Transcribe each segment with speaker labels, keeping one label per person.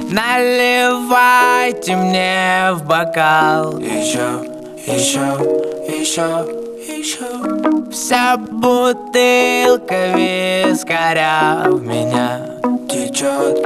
Speaker 1: Наливайте мне в бокал еще. Вся бутылка вискаря в меня течет.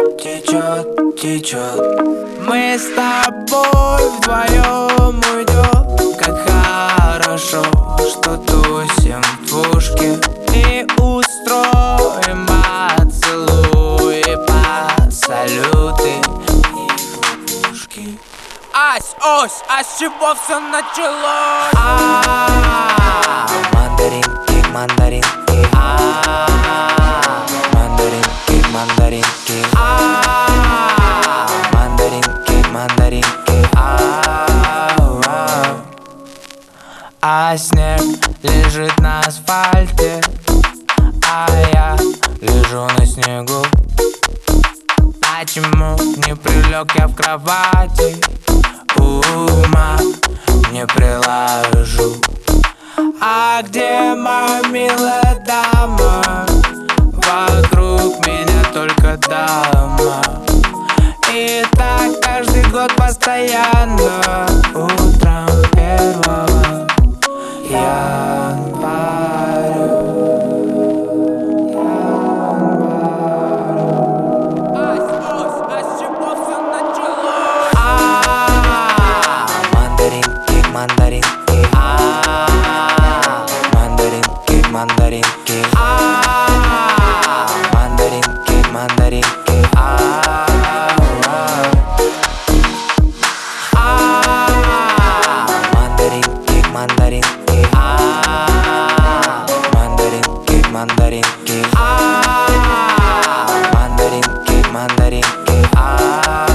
Speaker 1: Мы с тобой вдвоем уйдем. Как хорошо, что тусим в двушке и устроим поцелуи, салюты и ловушки. Ась, ось, а с чего все началось? Мандаринки, мандаринки. Мандаринки, мандаринки. Мандаринки, мандаринки. А снег лежит на асфальте, а я лежу на снегу. Почему не прилег я в кровати? Ума не приложу. А где моя милая дама? Вокруг меня только дама. И так каждый год постоянно. Утром 1 января. Мандаринки, мандаринки, мандаринки. Мандаринки, мандаринки. Мандаринки, мандаринки. Мандаринки, мандаринки. Мандаринки, мандаринки.